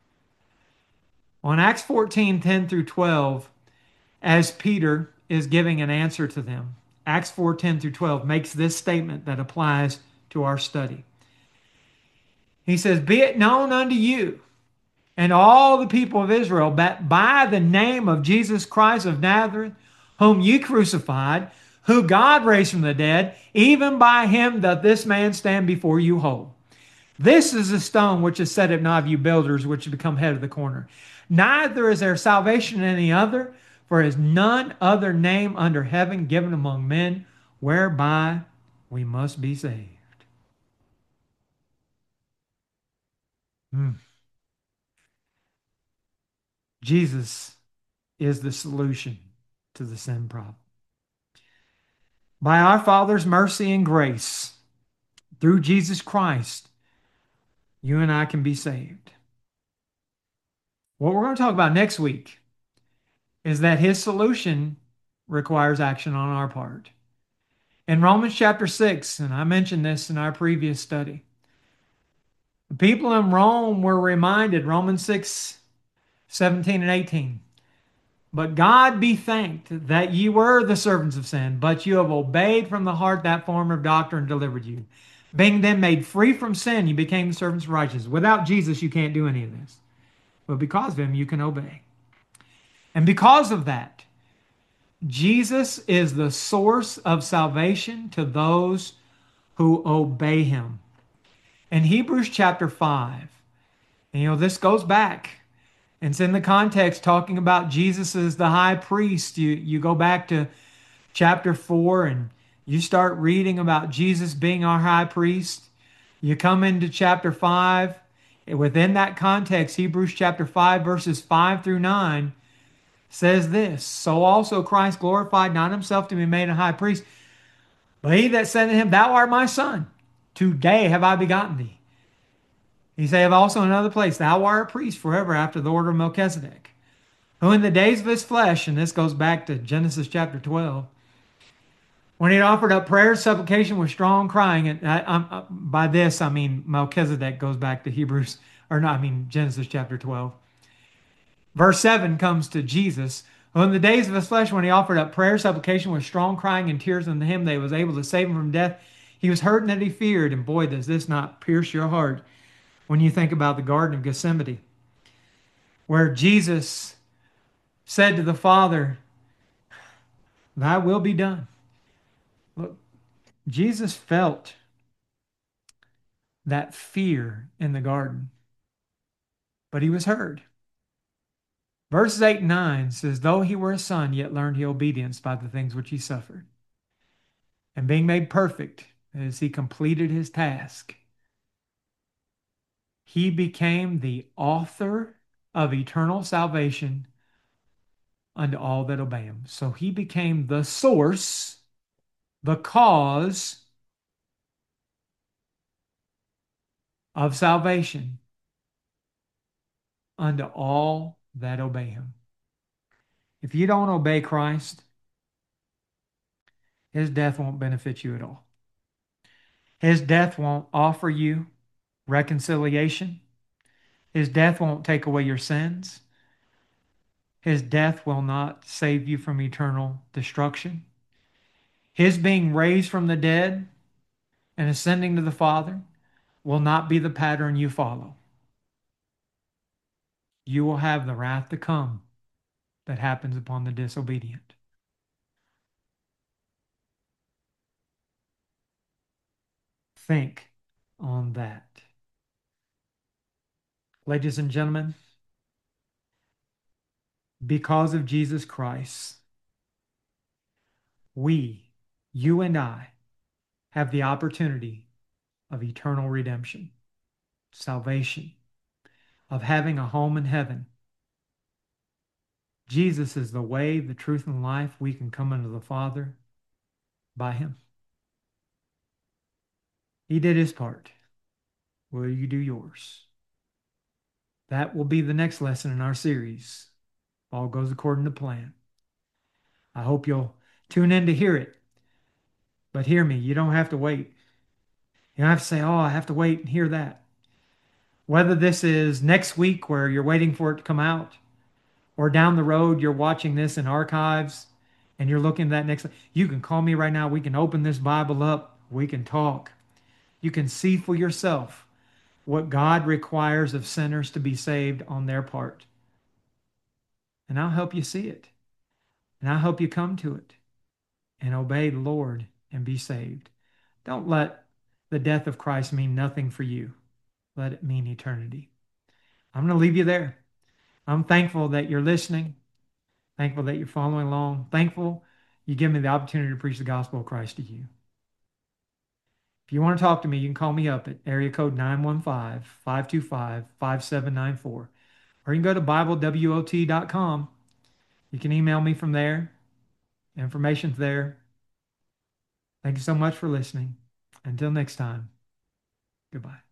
On Acts fourteen, ten through twelve, as Peter is giving an answer to them, Acts four, ten through twelve makes this statement that applies to our study. He says, be it known unto you and all the people of Israel that by the name of Jesus Christ of Nazareth, whom ye crucified, who God raised from the dead, even by him doth this man stand before you whole. This is the stone which is set at naught of you builders, which have become head of the corner. Neither is there salvation in any other, for there is none other name under heaven given among men whereby we must be saved. Mm. Jesus is the solution to the sin problem. By our Father's mercy and grace, through Jesus Christ, you and I can be saved. What we're going to talk about next week is that his solution requires action on our part. In Romans chapter six, and I mentioned this in our previous study, the people in Rome were reminded, Romans six, seventeen and eighteen, but God be thanked that ye were the servants of sin, but you have obeyed from the heart that form of doctrine delivered you. Being then made free from sin, you became the servants of righteousness. Without Jesus, you can't do any of this. But because of him, you can obey. And because of that, Jesus is the source of salvation to those who obey him. In Hebrews chapter five, and you know, this goes back. And it's in the context talking about Jesus as the high priest. You, you go back to chapter four and you start reading about Jesus being our high priest. You come into chapter five. Within that context, Hebrews chapter five, verses five through nine says this: So also Christ glorified not himself to be made a high priest, but he that said to him, Thou art my son, today have I begotten thee. He saith also in another place, Thou art a priest forever after the order of Melchizedek, who in the days of his flesh, and this goes back to Genesis chapter twelve, when he had offered up prayer, supplication with strong crying, and I, I, by this I mean Melchizedek goes back to Hebrews, or no, I mean Genesis chapter twelve. Verse seven comes to Jesus, who in the days of his flesh, when he offered up prayer, supplication with strong crying and tears unto him, they was able to save him from death. He was hurt and that he feared, and boy, does this not pierce your heart when you think about the Garden of Gethsemane, where Jesus said to the Father, Thy will be done. Look, Jesus felt that fear in the garden, but he was heard. Verses eight and nine says, Though he were a son, yet learned he obedience by the things which he suffered. And being made perfect, as he completed his task, he became the author of eternal salvation unto all that obey him. So he became the source, the cause of salvation unto all that obey him. If you don't obey Christ, his death won't benefit you at all. His death won't offer you reconciliation. His death won't take away your sins. His death will not save you from eternal destruction. His being raised from the dead and ascending to the Father will not be the pattern you follow. You will have the wrath to come that happens upon the disobedient. Think on that. Ladies and gentlemen, because of Jesus Christ, we, you and I, have the opportunity of eternal redemption, salvation, of having a home in heaven. Jesus is the way, the truth, and life. We can come unto the Father by him. He did his part. Will you do yours? That will be the next lesson in our series. All goes according to plan. I hope you'll tune in to hear it. But hear me, you don't have to wait. You don't have to say, oh, I have to wait and hear that. Whether this is next week where you're waiting for it to come out, or down the road you're watching this in archives and you're looking at that next, you can call me right now. We can open this Bible up. We can talk. You can see for yourself what God requires of sinners to be saved on their part. And I'll help you see it. And I'll help you come to it and obey the Lord and be saved. Don't let the death of Christ mean nothing for you. Let it mean eternity. I'm going to leave you there. I'm thankful that you're listening. Thankful that you're following along. Thankful you give me the opportunity to preach the gospel of Christ to you. If you want to talk to me, you can call me up at area code nine one five, five two five, five seven nine four. Or you can go to bible wot dot com. You can email me from there. Information's there. Thank you so much for listening. Until next time, goodbye.